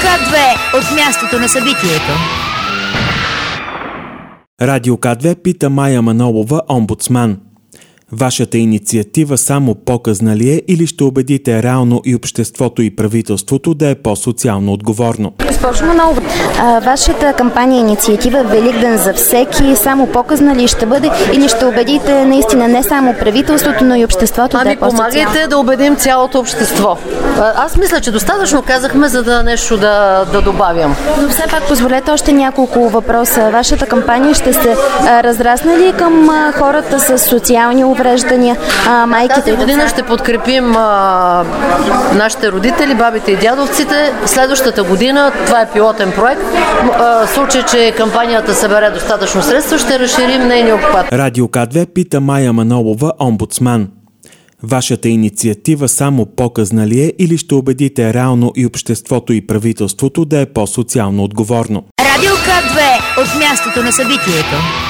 К2 от мястото на събитието. Радио К2 пита Мая Манолова, омбудсман. Вашата инициатива само показна ли е или ще убедите реално и обществото и правителството да е по-социално отговорно? Госпожо Манолова, вашата кампания инициатива Великден за всеки само показна ли ще бъде или ще убедите наистина не само правителството, но и обществото да е по-социално? Помагайте да убедим цялото общество. Аз мисля, че достатъчно казахме, за да нещо да добавям. Но все пак позволете още няколко въпроса. Вашата кампания ще се разрасне ли към хората с социални увреждания, майките? Тази година ще подкрепим нашите родители, бабите и дядовците. Следващата година, това е пилотен проект, в случай, че кампанията събере достатъчно средства, ще разширим нейния обхват. Радио К2 пита Мая Манолова, омбудсман. Вашата инициатива само показна ли е или ще убедите реално и обществото и правителството да е по-социално отговорно? Радио К2 от мястото на събитието.